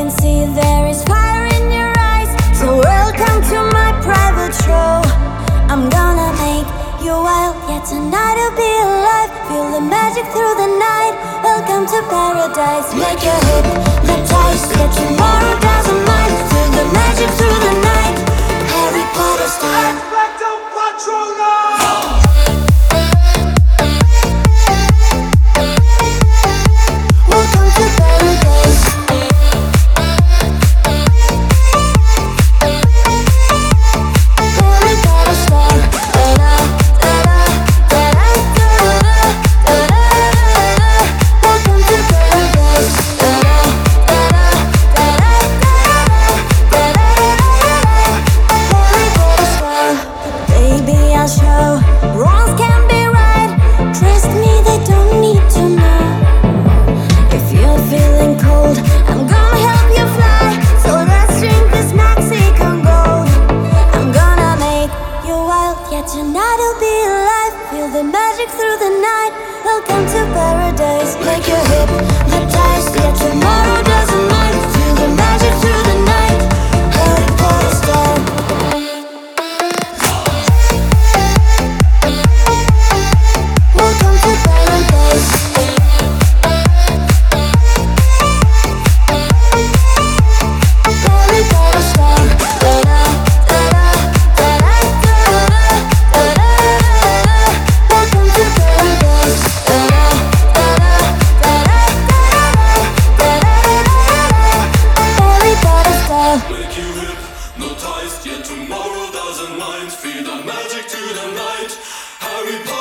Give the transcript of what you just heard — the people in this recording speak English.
can see there is fire in your eyes. So welcome to my private show. I'm gonna make you wild, yeah, tonight I'll be alive. Feel the magic through the night. Welcome to paradise. Make your hypnotized, yeah, tomorrow doesn't mind. Feel the magic through the night. Harry Potter style. Expecto Patronum! Welcome to paradise. Harry Potter style. Da-da, da-da, da-da, da-da, da-da. Welcome to paradise. Da-da, da-da, da-da, da-da, da-da. Harry Potter style. Baby, I'll show. Wrongs can be right. Trust me, they don't need to know. If you're feeling cold, I'm gonna help you fly. So let's drink this Mexican gold. I'm gonna make you wild, yeah, tonight I'll be alive. Feel the magic through the night. Welcome to paradise. Make your hypnotized, yeah, tomorrow doesn't mind. Feel the magic through the night. Harry Potter style. Welcome to paradise. Harry Potter style. Da-da, da-da, da-da, da-da, da-da. Welcome to paradise. Da-da, da-da, da-da, da-da, da-da. Harry Potter style. Make you hypnotized, yet tomorrow doesn't mind. Feel the magic to the night. Harry Potter.